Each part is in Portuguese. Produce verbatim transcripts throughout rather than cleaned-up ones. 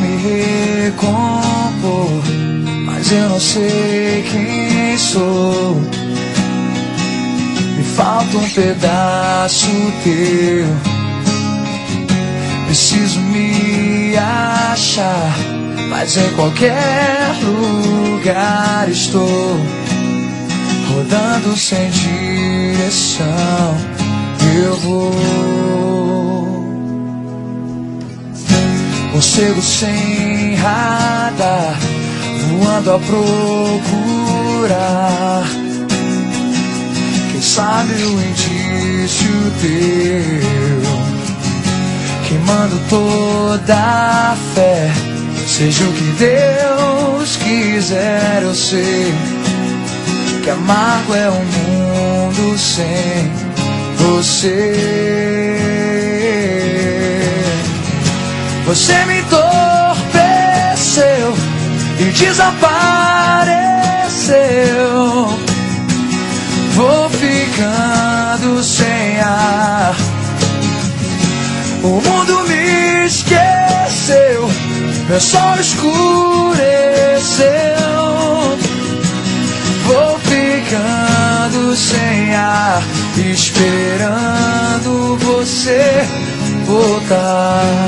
me recompor, mas eu não sei quem sou. Me falta um pedaço teu, preciso me achar, mas em qualquer lugar estou, rodando sem direção. Eu vou, morcego sem radar, voando a procurar, quem sabe o indício teu, queimando toda a fé. Seja o que Deus quiser, eu sei que amargo é um mundo sem você. Você me entorpeceu e desapareceu. Vou ficando sem ar, o mundo me esqueceu, meu sol escureceu. Vou ficando sem ar, esperando você voltar.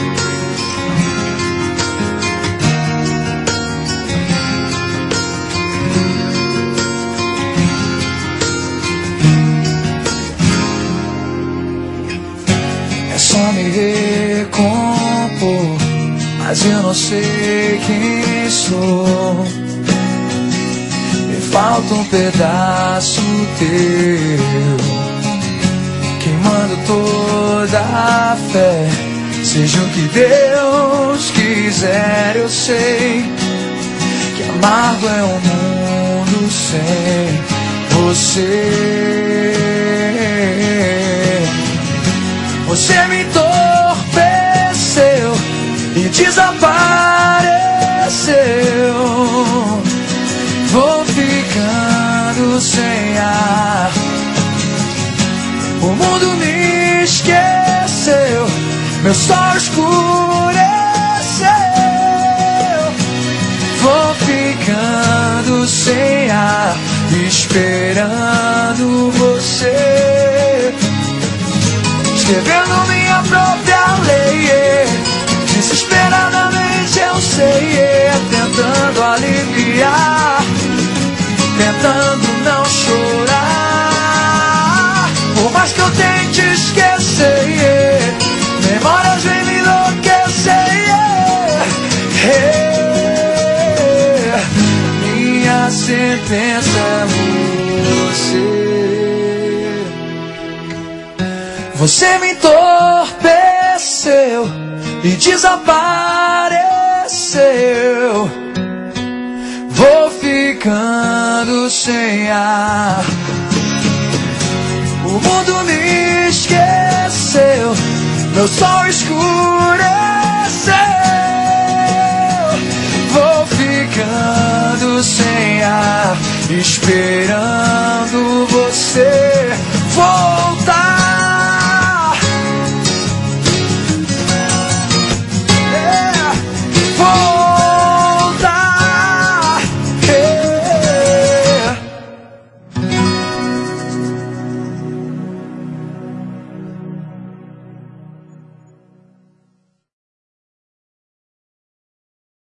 É só me recompor, mas eu não sei quem sou. Me falta um pedaço teu, queimando toda a fé. Seja o que Deus quiser, eu sei que amargo é um mundo sem você. Você me entorpeceu e desapareceu. Vou ficando sem ar, o mundo me esqueceu, meu sol escureceu. Vou ficando sem ar, esperando você, escrevendo minha própria lei, desesperadamente eu sei, tentando aliviar, tentando não chorar. Por mais que eu tente esquecer, memórias vêm me enlouquecer. Minha sentença é você. Você me entorpeceu e desapareceu. Vou ficando sem ar, o mundo me esqueceu, meu sol escureceu. Vou ficando sem ar, esperando você voltar.